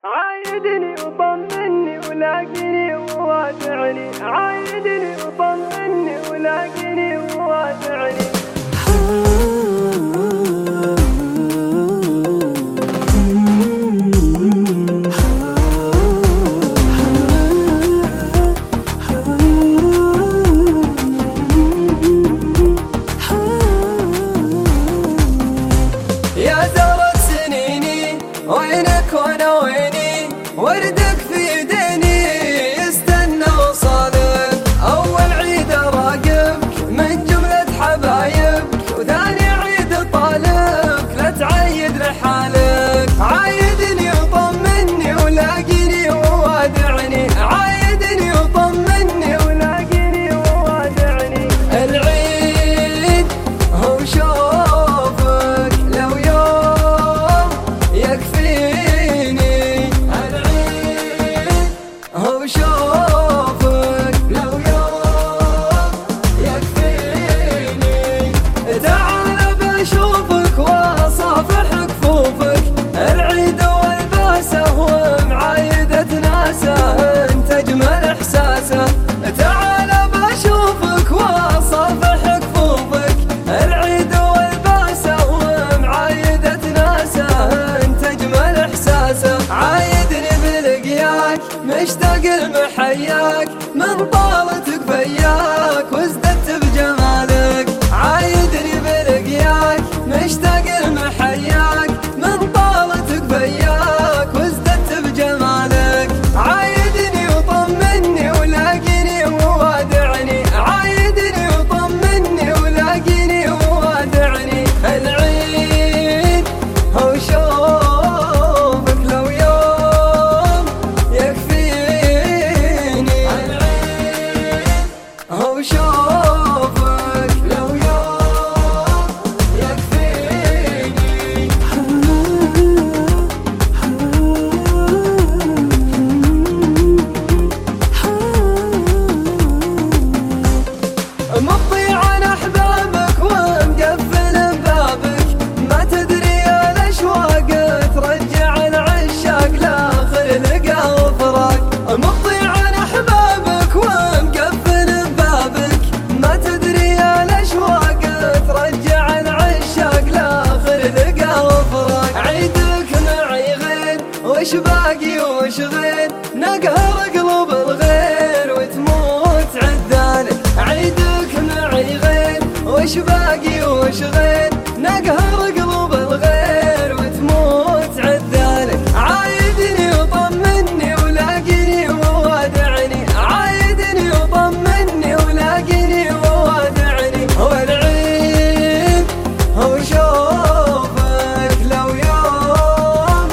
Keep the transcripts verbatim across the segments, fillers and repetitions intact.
عايدني وطمني ولاقيني ووادعني، عايدني وطمني ولاقيني ووادعني. يا زهرة سنيني وينك وانا ويني، وردك في يديني يستنى وصالك. اول عيد اراقبك من جملة حبايبك، وثاني عيد طالبك لا تعيد لحالك. عايدني وطمني ولاقيني ووادعني، عايدني وطمني ولاقيني ووادعني. العيد هو شوفك لو يوم يكفيني، العيد هو شوفك لو يوم يكفيني. تعال بشوفك واصافح كفوفك، العيد والباسه ومعايدة ناسه انت اجمل احساسه. تعال بشوفك واصافح كفوفك، العيد والباسه ومعايدة ناسه انت اجمل احساسه. عايدني بلقياك مشتاق لمحياك، من طالتك فياك وازددت بجمالك. عايدني بلقياك مشتاق لمحياك، من طالتك فياك وازددت بجمالك. عايدني وطمني ولاقيني ووادعني، عايدني وطمني ولاقيني ووادعني. العيد هو شوفك لو يوم يكفيني، العيد هو شوفك لو يوم يكفيني. مقضي عن احبابك ومقفل بابك، ما تدري الاشواق ترجع العشاق لاخر لقا وفراق. مقضي عن احبابك ومقفل بابك، ما تدري الاشواق ترجع العشاق لاخر لقا وفراق. عيدك معي غير وش باقي وش غير، نقهر قلوب الغير وتموت عدالك. عيدك معي غير وش باقي وش غير، نقهر قلوب الغير وتموت عدالك. عايدني وطمني ولاقيني ووادعني، عايدني وطمني ولاقيني ووادعني. والعيد هو شوفك لو يوم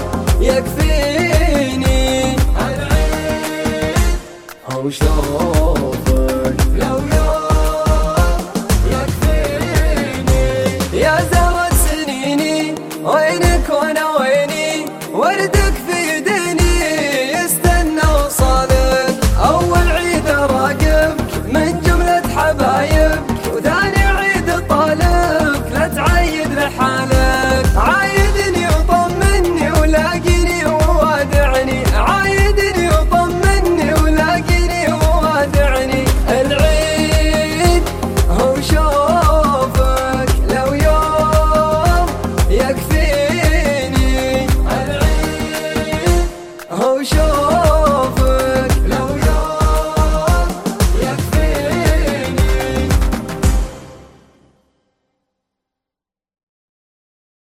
يكفيني، العيد هو شوفك لو يوم يكفيني. يا زهرة سنيني وينك وانا ويني، وردك في يديني يستنى وصالك. اول عيد اراقبك من جملة حبايبك، وثاني عيد طالبك لا تعيد لحالك. عايدني وطمني ولاقيني ووادعني، عايدني وطمني ولاقيني ووادعني. العيد هو شوفك لو يوم يكفيني، العيد هو شوفك